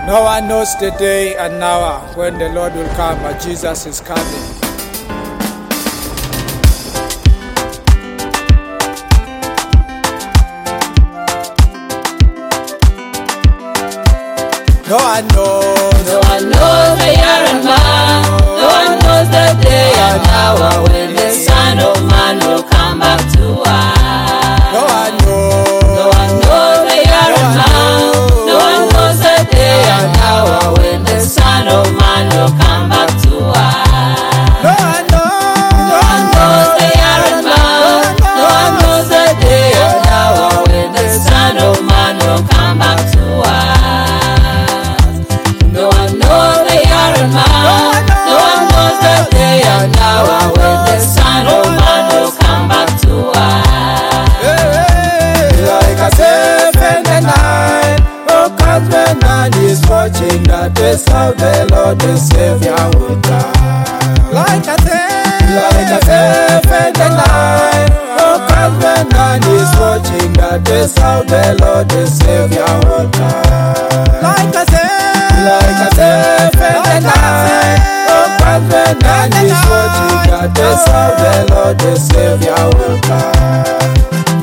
No one knows the day and hour when the Lord will come, but Jesus is coming. No one knows. No one knows the year and month. No one knows the day and hour when the Son of Man will come back to us. No one knows. No one knows the year and month. No one knows the day and hour when the Son of Man will come back to us. No one knows. No one knows the year and month. No one knows the day and hour when the Son of Man will come back to us. No one knows the year and month. No one knows the day and hour when the Son of Man will come back to us. Like a thief in the night, oh, comes when none is watching. That is how the Lord the Savior will come. Like a thief in the night, oh, comes when none is watching. That is how the Lord the Savior will come. Like a thief in the night, oh, comes when none is watching. That is how the Lord the Savior will come.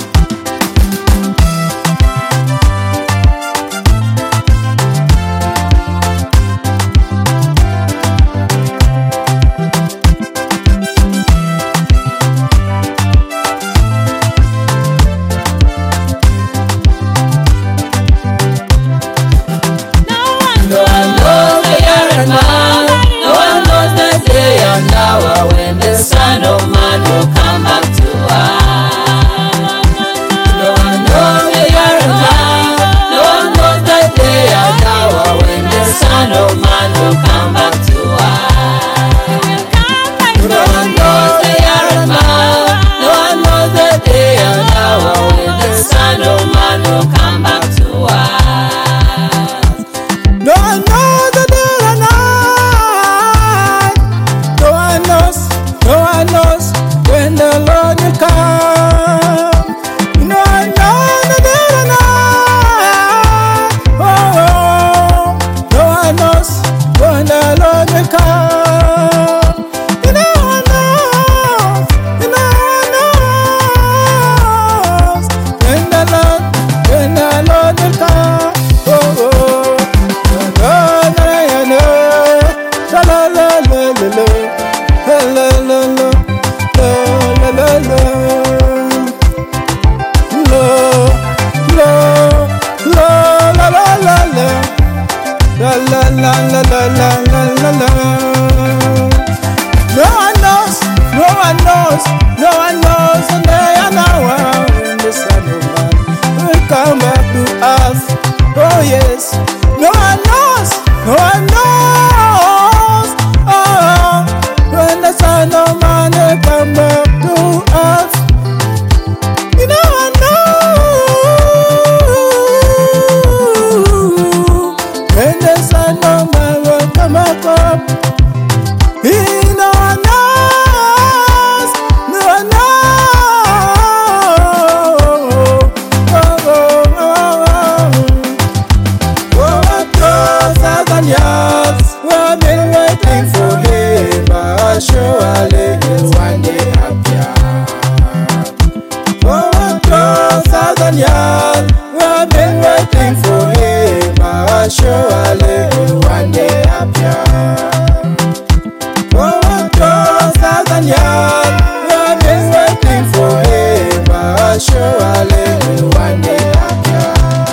When the Son of Man will come back to us. No one knows the year and month. No one knows the day and hour when the Son of Man will come back to us. No one knows the year and month. No one knows the day and hour when the Son of Man will come back to us. No one knows the day and night. No one knows when the Lord will come. No one knows the day and night. Oh, no one knows when the Lord will come. No one knows when the Lord will come. Oh, la la la la la la. La la la la la la la la No one knows the day and hour when the Son of Man will come back to us. Oh yes, no one knows. Oh, when the Son of Man will come back to us. No one knows when the Son of Man will come back up. No one knows. Years we've been waiting for him, but surely he'll one day appear. For 1,000 years we've been waiting for him, but surely he'll one day appear. For 1,000 years we've been waiting for him, but surely he'll one day appear.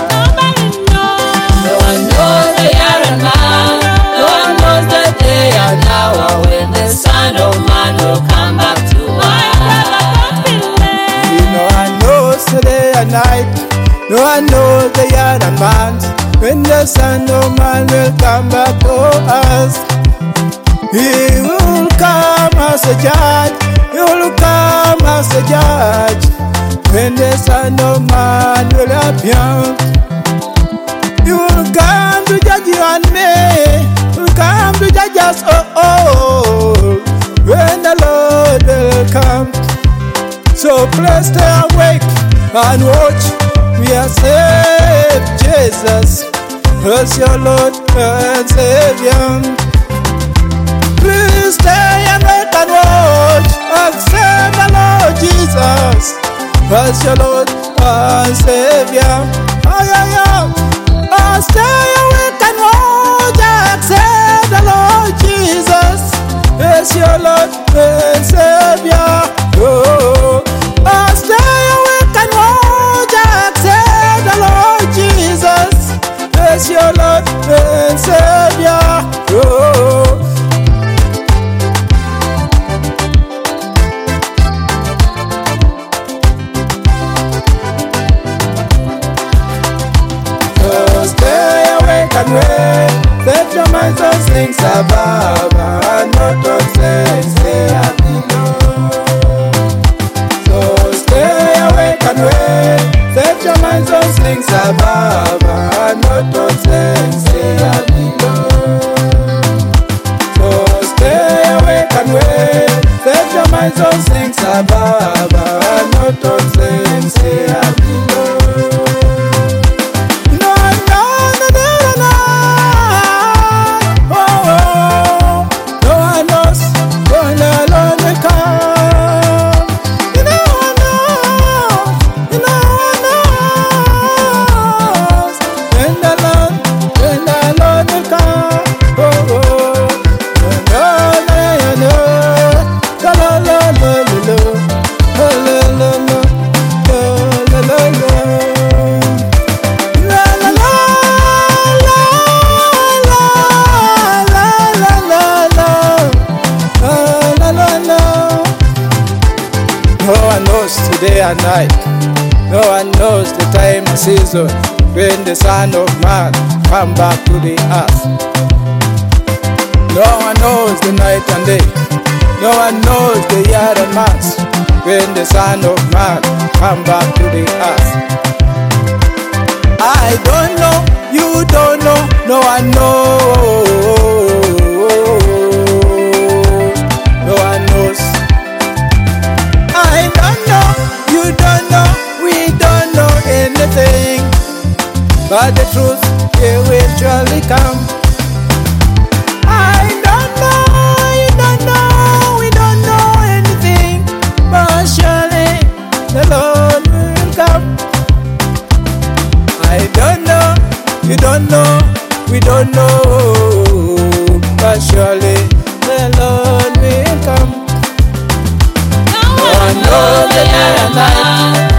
When the Son of Man will come back to us. No one knows the day and night. No one knows the year and month when the Son of Man will come back to us. He will come as a judge. He will come as a judge when the Son of Man will appear. He will come to judge you and me. He will come to judge us all when the Lord will come. So please stay awake and watch. We are saved, Jesus. as your Lord and Savior. Please stay and wait and watch. Accept the Lord Jesus as your Lord and Savior. Stay awake and watch. Accept the Lord Jesus as your Lord and Savior. Oh, stay awake and watch. Accept the Lord Jesus as your Lord and Savior. Oh. And wait, set your minds on things above and not on things they are below. So stay awake and wait, set your minds on things above and not on things they are below. So stay awake and wait, set your minds on things above and not on things they are below. No one knows today and night. No one knows the time and season when the Son of Man come back to the earth. No one knows the night and day. No one knows the year and months when the Son of Man come back to the earth. I don't know, you don't know, no one knows. No one knows. I don't know, you don't know, we don't know anything, but the truth it will surely come. I don't know, you don't know, we don't know anything, but surely the Lord will come. I don't know, you don't know, we don't know, but surely the Lord will come. No one knows the day and night.